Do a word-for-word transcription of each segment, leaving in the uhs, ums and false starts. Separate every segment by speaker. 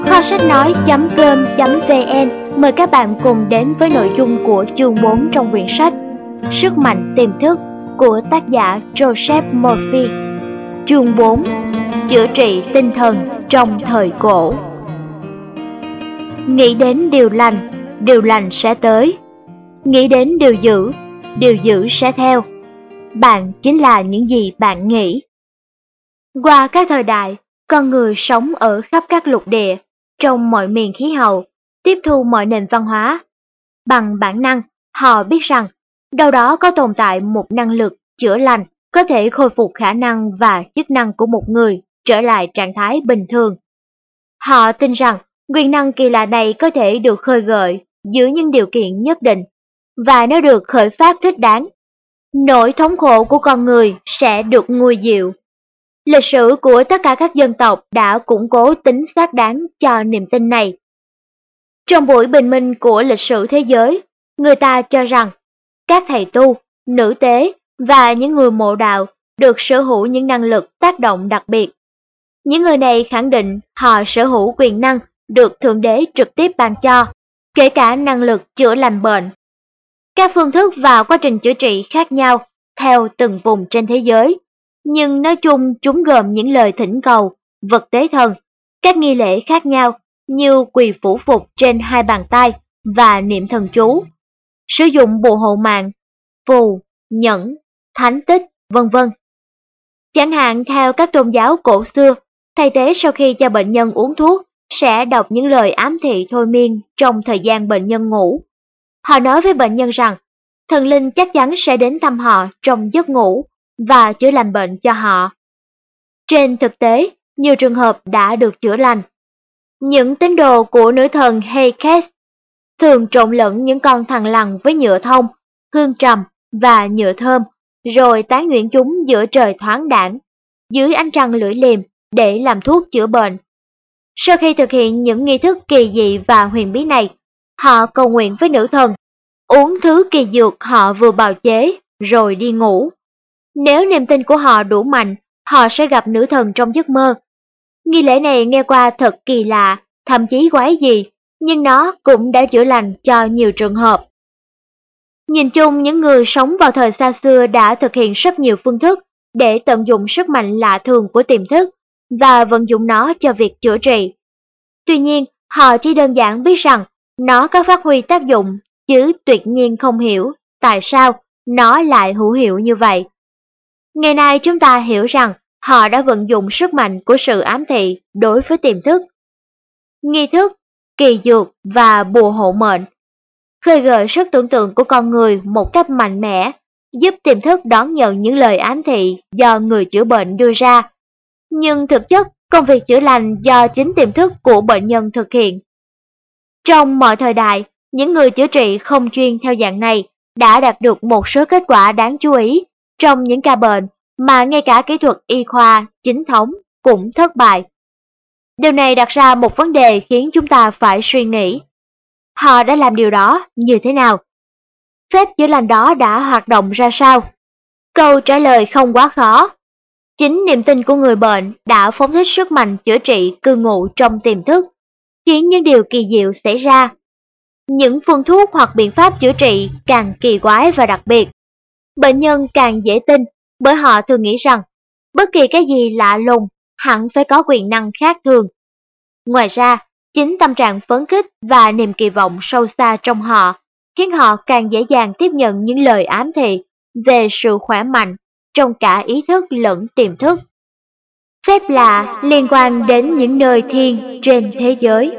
Speaker 1: Kho sách nói.com.vn mời các bạn cùng đến với nội dung của chương bốn trong quyển sách Sức mạnh tiềm thức của tác giả Joseph Murphy. Chương bốn: Chữa trị tinh thần trong thời cổ. Nghĩ đến điều lành, điều lành sẽ tới. Nghĩ đến điều dữ, điều dữ sẽ theo. Bạn chính là những gì bạn nghĩ. Qua các thời đại, con người sống ở khắp các lục địa, trong mọi miền khí hậu, tiếp thu mọi nền văn hóa. Bằng bản năng, họ biết rằng đâu đó có tồn tại một năng lực chữa lành có thể khôi phục khả năng và chức năng của một người trở lại trạng thái bình thường. Họ tin rằng quyền năng kỳ lạ này có thể được khơi gợi dưới những điều kiện nhất định, và nếu được khởi phát thích đáng, nỗi thống khổ của con người sẽ được nguôi dịu. Lịch sử của tất cả các dân tộc đã củng cố tính xác đáng cho niềm tin này. Trong buổi bình minh của lịch sử thế giới, người ta cho rằng các thầy tu, nữ tế và những người mộ đạo được sở hữu những năng lực tác động đặc biệt. Những người này khẳng định họ sở hữu quyền năng được Thượng Đế trực tiếp ban cho, kể cả năng lực chữa lành bệnh. Các phương thức và quá trình chữa trị khác nhau theo từng vùng trên thế giới, nhưng nói chung chúng gồm những lời thỉnh cầu, vật tế thần, các nghi lễ khác nhau như quỳ phủ phục trên hai bàn tay và niệm thần chú, sử dụng bùa hộ mạng, phù, nhẫn, thánh tích, vân vân. Chẳng hạn theo các tôn giáo cổ xưa, thầy tế sau khi cho bệnh nhân uống thuốc sẽ đọc những lời ám thị thôi miên trong thời gian bệnh nhân ngủ. Họ nói với bệnh nhân rằng thần linh chắc chắn sẽ đến thăm họ trong giấc ngủ và chữa lành bệnh cho họ. Trên thực tế, nhiều trường hợp đã được chữa lành. Những tín đồ của nữ thần Hekes thường trộn lẫn những con thằn lằn với nhựa thông, hương trầm và nhựa thơm, rồi tán nhuyễn chúng giữa trời thoáng đãng, dưới ánh trăng lưỡi liềm để làm thuốc chữa bệnh. Sau khi thực hiện những nghi thức kỳ dị và huyền bí này, họ cầu nguyện với nữ thần, uống thứ kỳ dược họ vừa bào chế, rồi đi ngủ. Nếu niềm tin của họ đủ mạnh, họ sẽ gặp nữ thần trong giấc mơ. Nghi lễ này nghe qua thật kỳ lạ, thậm chí quái dị, nhưng nó cũng đã chữa lành cho nhiều trường hợp. Nhìn chung, những người sống vào thời xa xưa đã thực hiện rất nhiều phương thức để tận dụng sức mạnh lạ thường của tiềm thức và vận dụng nó cho việc chữa trị. Tuy nhiên, họ chỉ đơn giản biết rằng nó có phát huy tác dụng, chứ tuyệt nhiên không hiểu tại sao nó lại hữu hiệu như vậy. Ngày nay chúng ta hiểu rằng họ đã vận dụng sức mạnh của sự ám thị đối với tiềm thức. Nghi thức, kỳ dược và bùa hộ mệnh khơi gợi sức tưởng tượng của con người một cách mạnh mẽ, giúp tiềm thức đón nhận những lời ám thị do người chữa bệnh đưa ra. Nhưng thực chất, công việc chữa lành do chính tiềm thức của bệnh nhân thực hiện. Trong mọi thời đại, những người chữa trị không chuyên theo dạng này đã đạt được một số kết quả đáng chú ý trong những ca bệnh mà ngay cả kỹ thuật y khoa chính thống cũng thất bại. Điều này đặt ra một vấn đề khiến chúng ta phải suy nghĩ. Họ đã làm điều đó như thế nào? Phép chữa lành đó đã hoạt động ra sao? Câu trả lời không quá khó. Chính niềm tin của người bệnh đã phóng thích sức mạnh chữa trị cư ngụ trong tiềm thức, khiến những điều kỳ diệu xảy ra. Những phương thuốc hoặc biện pháp chữa trị càng kỳ quái và đặc biệt, bệnh nhân càng dễ tin, bởi họ thường nghĩ rằng bất kỳ cái gì lạ lùng hẳn phải có quyền năng khác thường. Ngoài ra, chính tâm trạng phấn khích và niềm kỳ vọng sâu xa trong họ khiến họ càng dễ dàng tiếp nhận những lời ám thị về sự khỏe mạnh trong cả ý thức lẫn tiềm thức. Phép lạ liên quan đến những nơi thiên trên thế giới.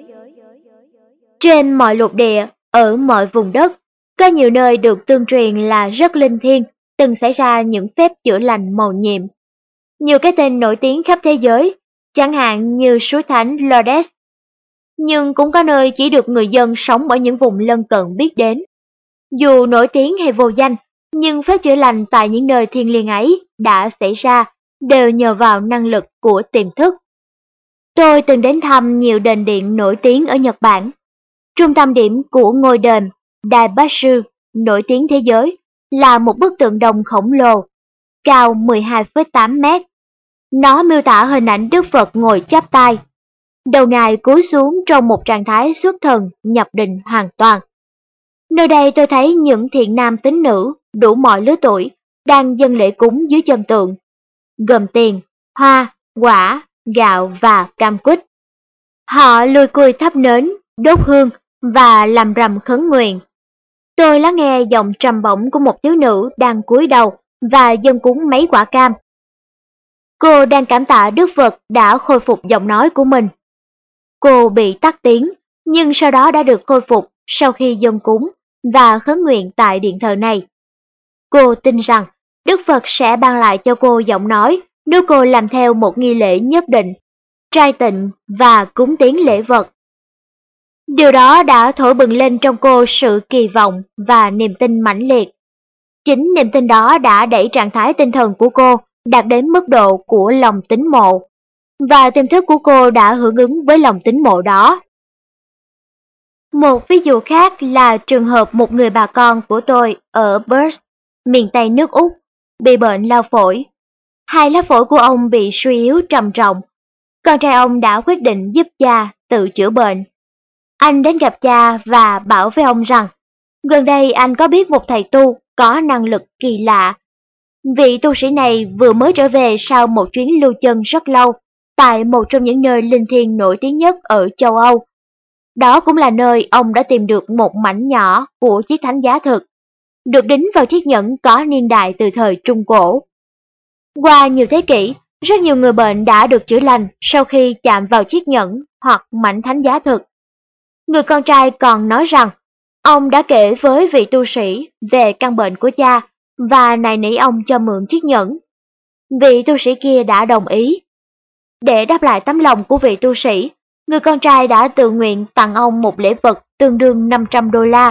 Speaker 1: Trên mọi lục địa, ở mọi vùng đất, có nhiều nơi được tương truyền là rất linh thiêng, từng xảy ra những phép chữa lành mầu nhiệm. Nhiều cái tên nổi tiếng khắp thế giới, chẳng hạn như suối thánh Lourdes. Nhưng cũng có nơi chỉ được người dân sống ở những vùng lân cận biết đến. Dù nổi tiếng hay vô danh, nhưng phép chữa lành tại những nơi thiêng liêng ấy đã xảy ra đều nhờ vào năng lực của tiềm thức. Tôi từng đến thăm nhiều đền điện nổi tiếng ở Nhật Bản. Trung tâm điểm của ngôi đền Daibatsu nổi tiếng thế giới là một bức tượng đồng khổng lồ, cao mười hai phẩy tám mét. Nó miêu tả hình ảnh Đức Phật ngồi chắp tay. Đầu ngài cúi xuống trong một trạng thái xuất thần nhập định hoàn toàn. Nơi đây tôi thấy những thiện nam tín nữ đủ mọi lứa tuổi đang dâng lễ cúng dưới chân tượng, gồm tiền, hoa, quả, gạo và cam quýt. Họ lùi cùi thắp nến, đốt hương và làm rằm khấn nguyện. Tôi lắng nghe giọng trầm bổng của một thiếu nữ đang cúi đầu và dâng cúng mấy quả cam. Cô đang cảm tạ Đức Phật đã khôi phục giọng nói của mình. Cô bị tắc tiếng, nhưng sau đó đã được khôi phục sau khi dâng cúng và khấn nguyện tại điện thờ này. Cô tin rằng Đức Phật sẽ ban lại cho cô giọng nói nếu cô làm theo một nghi lễ nhất định, trai tịnh và cúng tiến lễ vật. Điều đó đã thổi bừng lên trong cô sự kỳ vọng và niềm tin mãnh liệt. Chính niềm tin đó đã đẩy trạng thái tinh thần của cô đạt đến mức độ của lòng tín mộ, và tiềm thức của cô đã hưởng ứng với lòng tín mộ đó. Một ví dụ khác là trường hợp một người bà con của tôi ở Perth, miền Tây nước Úc, bị bệnh lao phổi. Hai lá phổi của ông bị suy yếu trầm trọng. Con trai ông đã quyết định giúp cha tự chữa bệnh. Anh đến gặp cha và bảo với ông rằng, gần đây anh có biết một thầy tu có năng lực kỳ lạ. Vị tu sĩ này vừa mới trở về sau một chuyến lưu chân rất lâu tại một trong những nơi linh thiêng nổi tiếng nhất ở châu Âu. Đó cũng là nơi ông đã tìm được một mảnh nhỏ của chiếc thánh giá thực, được đính vào chiếc nhẫn có niên đại từ thời Trung Cổ. Qua nhiều thế kỷ, rất nhiều người bệnh đã được chữa lành sau khi chạm vào chiếc nhẫn hoặc mảnh thánh giá thực. Người con trai còn nói rằng, ông đã kể với vị tu sĩ về căn bệnh của cha và nài nỉ ông cho mượn chiếc nhẫn. Vị tu sĩ kia đã đồng ý. Để đáp lại tấm lòng của vị tu sĩ, người con trai đã tự nguyện tặng ông một lễ vật tương đương năm trăm đô la.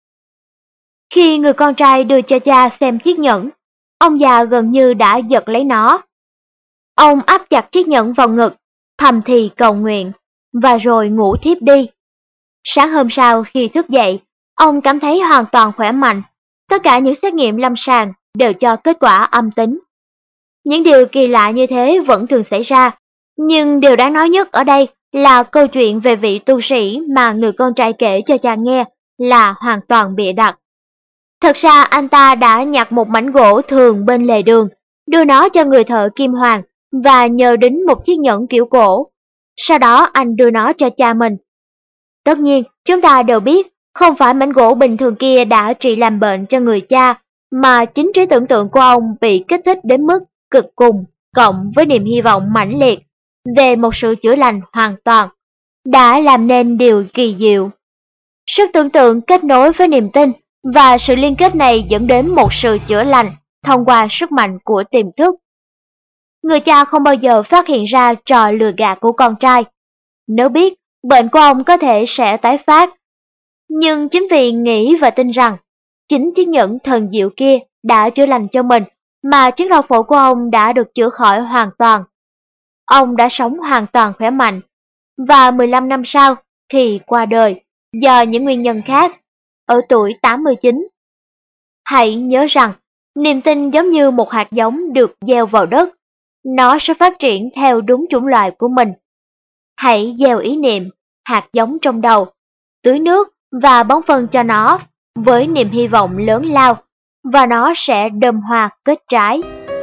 Speaker 1: Khi người con trai đưa cho cha xem chiếc nhẫn, ông già gần như đã giật lấy nó. Ông áp chặt chiếc nhẫn vào ngực, thầm thì cầu nguyện, và rồi ngủ thiếp đi. Sáng hôm sau khi thức dậy, ông cảm thấy hoàn toàn khỏe mạnh. Tất cả những xét nghiệm lâm sàng đều cho kết quả âm tính. Những điều kỳ lạ như thế vẫn thường xảy ra, nhưng điều đáng nói nhất ở đây là câu chuyện về vị tu sĩ mà người con trai kể cho cha nghe là hoàn toàn bịa đặt. Thật ra anh ta đã nhặt một mảnh gỗ thường bên lề đường, đưa nó cho người thợ kim hoàn và nhờ đính một chiếc nhẫn kiểu cổ. Sau đó anh đưa nó cho cha mình. Tất nhiên, chúng ta đều biết không phải mảnh gỗ bình thường kia đã trị làm bệnh cho người cha, mà chính trí tưởng tượng của ông bị kích thích đến mức cực cùng, cộng với niềm hy vọng mãnh liệt về một sự chữa lành hoàn toàn, đã làm nên điều kỳ diệu. Sức tưởng tượng kết nối với niềm tin, và sự liên kết này dẫn đến một sự chữa lành thông qua sức mạnh của tiềm thức. Người cha không bao giờ phát hiện ra trò lừa gạt của con trai. Nếu biết bệnh của ông có thể sẽ tái phát, nhưng chính vì nghĩ và tin rằng chính chiếc nhẫn thần diệu kia đã chữa lành cho mình, mà chứng đau phổi của ông đã được chữa khỏi hoàn toàn. Ông đã sống hoàn toàn khỏe mạnh, và mười lăm năm sau thì qua đời do những nguyên nhân khác, ở tuổi tám mươi chín. Hãy nhớ rằng, niềm tin giống như một hạt giống được gieo vào đất, nó sẽ phát triển theo đúng chủng loại của mình. Hãy gieo ý niệm, hạt giống trong đầu, tưới nước và bón phân cho nó với niềm hy vọng lớn lao, và nó sẽ đơm hoa kết trái.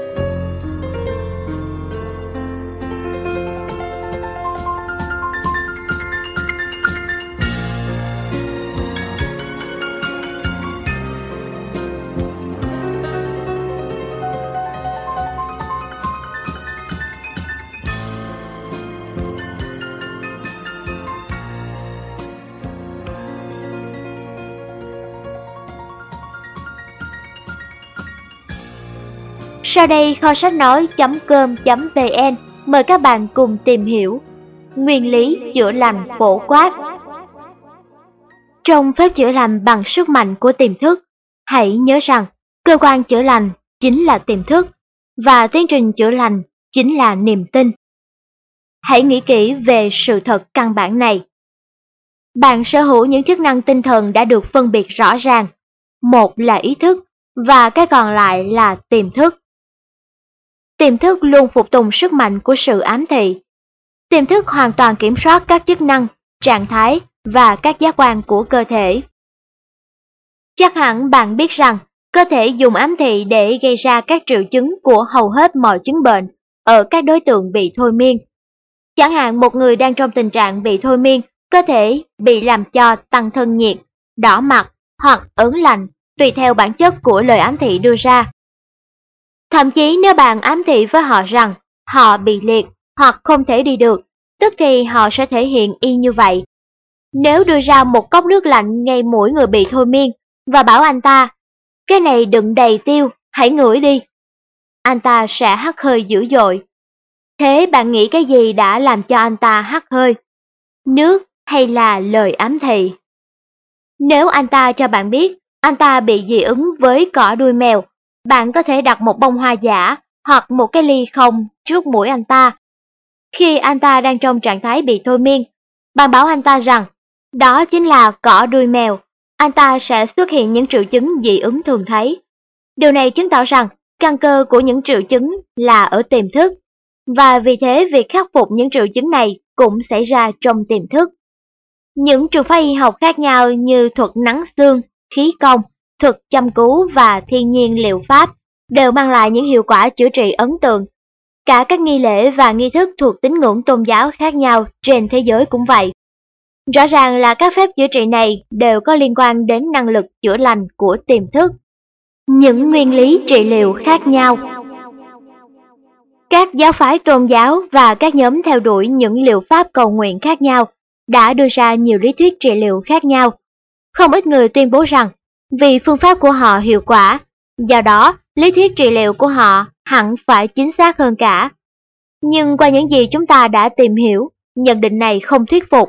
Speaker 1: Sau đây kho sách nói.com.vn mời các bạn cùng tìm hiểu nguyên lý chữa lành phổ quát. Trong phép chữa lành bằng sức mạnh của tiềm thức, hãy nhớ rằng cơ quan chữa lành chính là tiềm thức, và tiến trình chữa lành chính là niềm tin. Hãy nghĩ kỹ về sự thật căn bản này. Bạn sở hữu những chức năng tinh thần đã được phân biệt rõ ràng. Một là ý thức, và cái còn lại là tiềm thức. Tiềm thức luôn phục tùng sức mạnh của sự ám thị. Tiềm thức hoàn toàn kiểm soát các chức năng, trạng thái và các giác quan của cơ thể. Chắc hẳn bạn biết rằng cơ thể dùng ám thị để gây ra các triệu chứng của hầu hết mọi chứng bệnh ở các đối tượng bị thôi miên. Chẳng hạn một người đang trong tình trạng bị thôi miên, cơ thể bị làm cho tăng thân nhiệt, đỏ mặt hoặc ớn lạnh tùy theo bản chất của lời ám thị đưa ra. Thậm chí nếu bạn ám thị với họ rằng họ bị liệt hoặc không thể đi được, tức thì họ sẽ thể hiện y như vậy. Nếu đưa ra một cốc nước lạnh ngay mũi người bị thôi miên và bảo anh ta, cái này đựng đầy tiêu, hãy ngửi đi, anh ta sẽ hắt hơi dữ dội. Thế bạn nghĩ cái gì đã làm cho anh ta hắt hơi? Nước hay là lời ám thị? Nếu anh ta cho bạn biết anh ta bị dị ứng với cỏ đuôi mèo, bạn có thể đặt một bông hoa giả hoặc một cái ly không trước mũi anh ta. Khi anh ta đang trong trạng thái bị thôi miên, bạn bảo anh ta rằng đó chính là cỏ đuôi mèo, anh ta sẽ xuất hiện những triệu chứng dị ứng thường thấy. Điều này chứng tỏ rằng căn cơ của những triệu chứng là ở tiềm thức, và vì thế việc khắc phục những triệu chứng này cũng xảy ra trong tiềm thức. Những trường phái y học khác nhau như thuật nắng xương, khí công, thuật chăm cứu và thiên nhiên liệu pháp đều mang lại những hiệu quả chữa trị ấn tượng. Cả các nghi lễ và nghi thức thuộc tín ngưỡng tôn giáo khác nhau trên thế giới cũng vậy. Rõ ràng là các phép chữa trị này đều có liên quan đến năng lực chữa lành của tiềm thức. Những nguyên lý trị liệu khác nhau. Các giáo phái tôn giáo và các nhóm theo đuổi những liệu pháp cầu nguyện khác nhau đã đưa ra nhiều lý thuyết trị liệu khác nhau. Không ít người tuyên bố rằng vì phương pháp của họ hiệu quả, do đó lý thuyết trị liệu của họ hẳn phải chính xác hơn cả. Nhưng qua những gì chúng ta đã tìm hiểu, nhận định này không thuyết phục.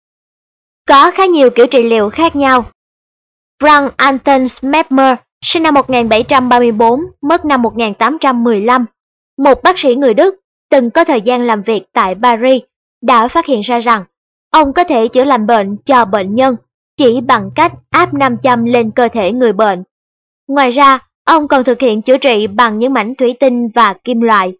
Speaker 1: Có khá nhiều kiểu trị liệu khác nhau. Frank Anton Mesmer, sinh năm một nghìn bảy trăm ba mươi tư, mất năm một nghìn tám trăm mười lăm, một bác sĩ người Đức từng có thời gian làm việc tại Paris, đã phát hiện ra rằng ông có thể chữa lành bệnh cho bệnh nhân chỉ bằng cách áp nam châm lên cơ thể người bệnh. Ngoài ra, ông còn thực hiện chữa trị bằng những mảnh thủy tinh và kim loại.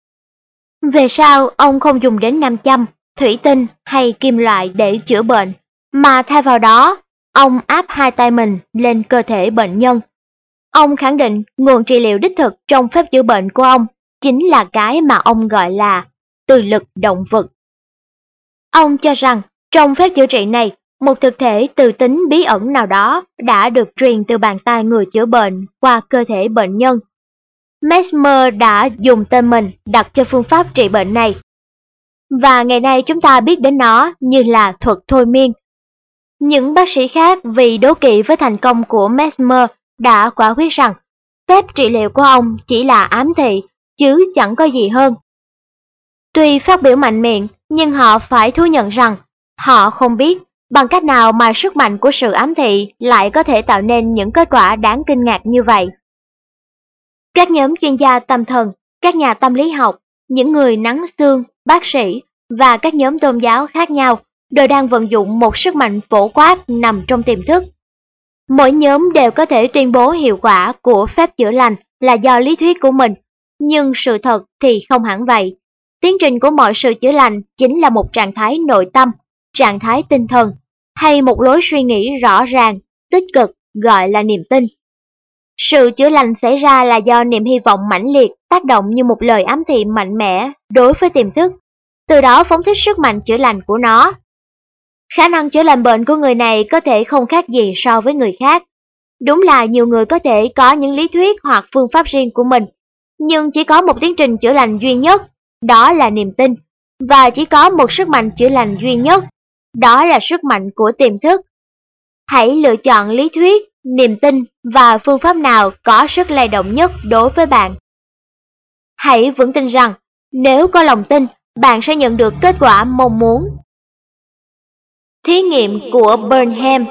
Speaker 1: Về sau, ông không dùng đến nam châm, thủy tinh hay kim loại để chữa bệnh, mà thay vào đó, ông áp hai tay mình lên cơ thể bệnh nhân. Ông khẳng định nguồn trị liệu đích thực trong phép chữa bệnh của ông chính là cái mà ông gọi là từ lực động vật. Ông cho rằng trong phép chữa trị này, một thực thể từ tính bí ẩn nào đó đã được truyền từ bàn tay người chữa bệnh qua cơ thể bệnh nhân. Mesmer đã dùng tên mình đặt cho phương pháp trị bệnh này, và ngày nay chúng ta biết đến nó như là thuật thôi miên. Những bác sĩ khác vì đố kỵ với thành công của Mesmer đã quả quyết rằng phép trị liệu của ông chỉ là ám thị, chứ chẳng có gì hơn. Tuy phát biểu mạnh miệng, nhưng họ phải thú nhận rằng họ không biết bằng cách nào mà sức mạnh của sự ám thị lại có thể tạo nên những kết quả đáng kinh ngạc như vậy. Các nhóm chuyên gia tâm thần, các nhà tâm lý học, những người nắn xương, bác sĩ và các nhóm tôn giáo khác nhau đều đang vận dụng một sức mạnh phổ quát nằm trong tiềm thức. Mỗi nhóm đều có thể tuyên bố hiệu quả của phép chữa lành là do lý thuyết của mình, nhưng sự thật thì không hẳn vậy. Tiến trình của mọi sự chữa lành chính là một trạng thái nội tâm, trạng thái tinh thần, hay một lối suy nghĩ rõ ràng, tích cực gọi là niềm tin. Sự chữa lành xảy ra là do niềm hy vọng mãnh liệt tác động như một lời ám thị mạnh mẽ đối với tiềm thức, từ đó phóng thích sức mạnh chữa lành của nó. Khả năng chữa lành bệnh của người này có thể không khác gì so với người khác. Đúng là nhiều người có thể có những lý thuyết hoặc phương pháp riêng của mình, nhưng chỉ có một tiến trình chữa lành duy nhất, đó là niềm tin, và chỉ có một sức mạnh chữa lành duy nhất, đó là sức mạnh của tiềm thức. Hãy lựa chọn lý thuyết, niềm tin và phương pháp nào có sức lay động nhất đối với bạn. Hãy vững tin rằng nếu có lòng tin, bạn sẽ nhận được kết quả mong muốn. Thí nghiệm của Burnham.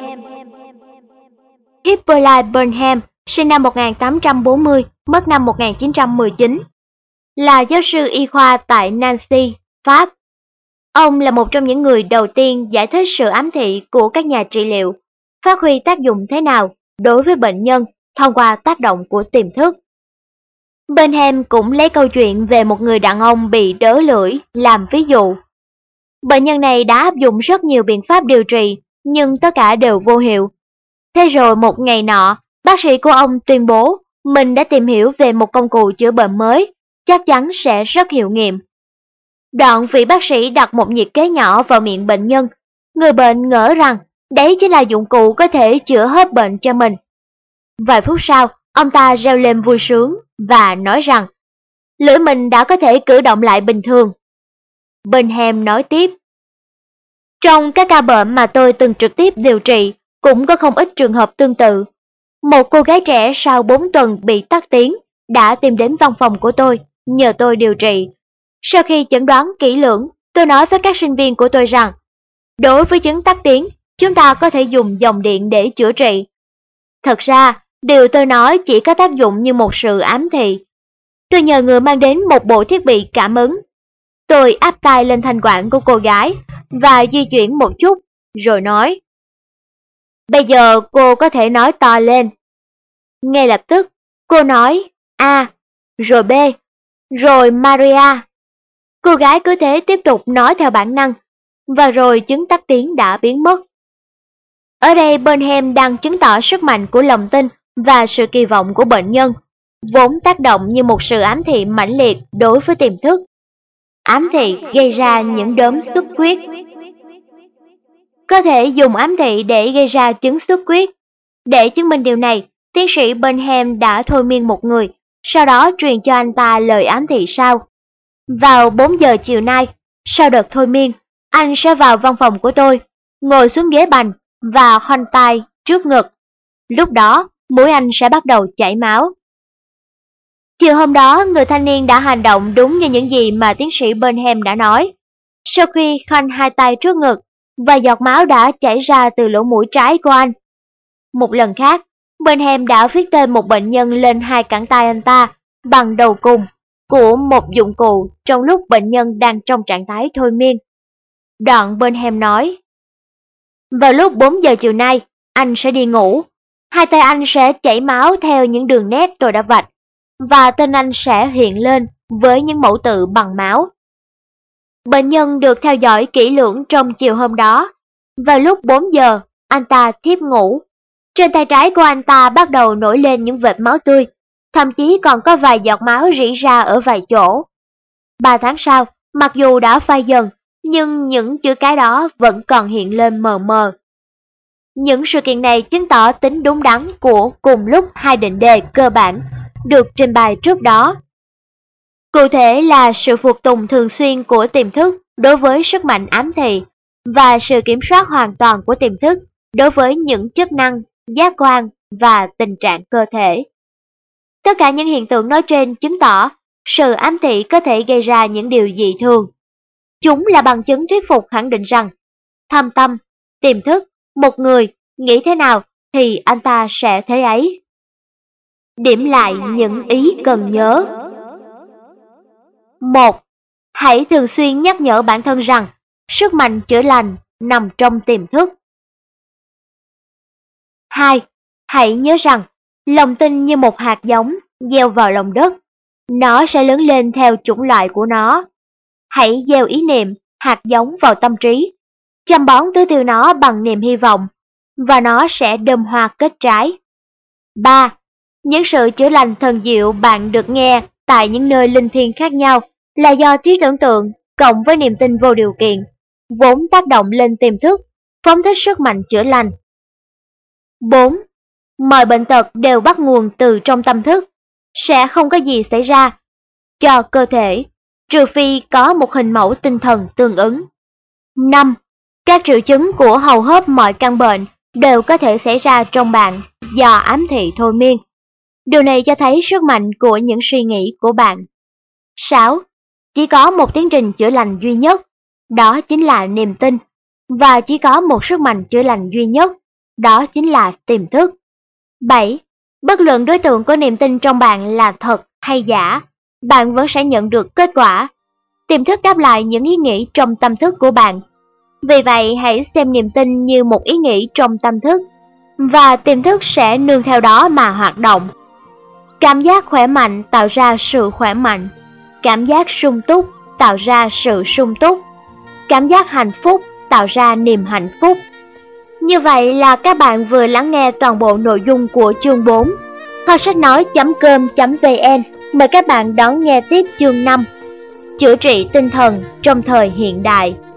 Speaker 1: Hippolyte Burnham, sinh năm một nghìn tám trăm bốn mươi, mất năm một nghìn chín trăm mười chín, là giáo sư y khoa tại Nancy, Pháp. Ông là một trong những người đầu tiên giải thích sự ám thị của các nhà trị liệu, phát huy tác dụng thế nào đối với bệnh nhân thông qua tác động của tiềm thức. Burnham cũng lấy câu chuyện về một người đàn ông bị đớ lưỡi làm ví dụ. Bệnh nhân này đã áp dụng rất nhiều biện pháp điều trị, nhưng tất cả đều vô hiệu. Thế rồi một ngày nọ, bác sĩ của ông tuyên bố mình đã tìm hiểu về một công cụ chữa bệnh mới, chắc chắn sẽ rất hiệu nghiệm. Đoạn vị bác sĩ đặt một nhiệt kế nhỏ vào miệng bệnh nhân. Người bệnh ngỡ rằng đấy chính là dụng cụ có thể chữa hết bệnh cho mình. Vài phút sau, ông ta reo lên vui sướng và nói rằng lưỡi mình đã có thể cử động lại bình thường. Benham nói tiếp: trong các ca bệnh mà tôi từng trực tiếp điều trị, cũng có không ít trường hợp tương tự. Một cô gái trẻ sau bốn tuần bị tắc tiếng đã tìm đến văn phòng của tôi, nhờ tôi điều trị. Sau khi chẩn đoán kỹ lưỡng, tôi nói với các sinh viên của tôi rằng, đối với chứng tắc tiếng, chúng ta có thể dùng dòng điện để chữa trị. Thật ra, điều tôi nói chỉ có tác dụng như một sự ám thị. Tôi nhờ người mang đến một bộ thiết bị cảm ứng. Tôi áp tai lên thanh quản của cô gái và di chuyển một chút, rồi nói: bây giờ cô có thể nói to lên. Ngay lập tức, cô nói A, rồi B, rồi Maria. Cô gái cứ thế tiếp tục nói theo bản năng, và rồi chứng tắc tiếng đã biến mất. Ở đây Benham đang chứng tỏ sức mạnh của lòng tin và sự kỳ vọng của bệnh nhân, vốn tác động như một sự ám thị mãnh liệt đối với tiềm thức. Ám thị gây ra những đốm xuất huyết. Có thể dùng ám thị để gây ra chứng xuất huyết. Để chứng minh điều này, tiến sĩ Benham đã thôi miên một người, sau đó truyền cho anh ta lời ám thị sau: vào bốn giờ chiều nay, sau đợt thôi miên, anh sẽ vào văn phòng của tôi, ngồi xuống ghế bành và khoanh tay trước ngực. Lúc đó, mũi anh sẽ bắt đầu chảy máu. Chiều hôm đó, người thanh niên đã hành động đúng như những gì mà tiến sĩ Benham đã nói. Sau khi khoanh hai tay trước ngực, vài giọt máu đã chảy ra từ lỗ mũi trái của anh. Một lần khác, Benham đã viết tên một bệnh nhân lên hai cẳng tay anh ta bằng đầu cùng của một dụng cụ trong lúc bệnh nhân đang trong trạng thái thôi miên. Đoạn Benham nói: vào lúc bốn giờ chiều nay, anh sẽ đi ngủ. Hai tay anh sẽ chảy máu theo những đường nét tôi đã vạch, và tên anh sẽ hiện lên với những mẫu tự bằng máu. Bệnh nhân được theo dõi kỹ lưỡng trong chiều hôm đó. Vào lúc bốn giờ, anh ta thiếp ngủ. Trên tay trái của anh ta bắt đầu nổi lên những vệt máu tươi, thậm chí còn có vài giọt máu rỉ ra ở vài chỗ. Ba tháng sau, mặc dù đã phai dần, nhưng những chữ cái đó vẫn còn hiện lên mờ mờ. Những sự kiện này chứng tỏ tính đúng đắn của cùng lúc hai định đề cơ bản được trình bày trước đó. Cụ thể là sự phục tùng thường xuyên của tiềm thức đối với sức mạnh ám thị và sự kiểm soát hoàn toàn của tiềm thức đối với những chức năng, giác quan và tình trạng cơ thể. Tất cả những hiện tượng nói trên chứng tỏ sự ám thị có thể gây ra những điều dị thường. Chúng là bằng chứng thuyết phục khẳng định rằng thâm tâm, tiềm thức, một người nghĩ thế nào thì anh ta sẽ thế ấy. Điểm lại những ý cần nhớ. một. Hãy thường xuyên nhắc nhở bản thân rằng sức mạnh chữa lành nằm trong tiềm thức. hai. Hãy nhớ rằng lòng tin như một hạt giống gieo vào lòng đất, nó sẽ lớn lên theo chủng loại của nó. Hãy gieo ý niệm, hạt giống vào tâm trí, chăm bón tưới tiêu nó bằng niềm hy vọng, và nó sẽ đơm hoa kết trái. ba. Những sự chữa lành thần diệu bạn được nghe tại những nơi linh thiêng khác nhau là do trí tưởng tượng cộng với niềm tin vô điều kiện, vốn tác động lên tiềm thức, phóng thích sức mạnh chữa lành. bốn. Mọi bệnh tật đều bắt nguồn từ trong tâm thức, sẽ không có gì xảy ra cho cơ thể, trừ phi có một hình mẫu tinh thần tương ứng. năm. Các triệu chứng của hầu hết mọi căn bệnh đều có thể xảy ra trong bạn do ám thị thôi miên. Điều này cho thấy sức mạnh của những suy nghĩ của bạn. sáu. Chỉ có một tiến trình chữa lành duy nhất, đó chính là niềm tin, và chỉ có một sức mạnh chữa lành duy nhất, đó chính là tiềm thức. bảy. Bất luận đối tượng của niềm tin trong bạn là thật hay giả, bạn vẫn sẽ nhận được kết quả. Tiềm thức đáp lại những ý nghĩ trong tâm thức của bạn. Vì vậy, hãy xem niềm tin như một ý nghĩ trong tâm thức, và tiềm thức sẽ nương theo đó mà hoạt động. Cảm giác khỏe mạnh tạo ra sự khỏe mạnh, cảm giác sung túc tạo ra sự sung túc. cảm giác hạnh phúc tạo ra niềm hạnh phúc. Như vậy là các bạn vừa lắng nghe toàn bộ nội dung của chương bốn. kho sách nói chấm com chấm vn mời các bạn đón nghe tiếp chương năm. Chữa trị tinh thần trong thời hiện đại.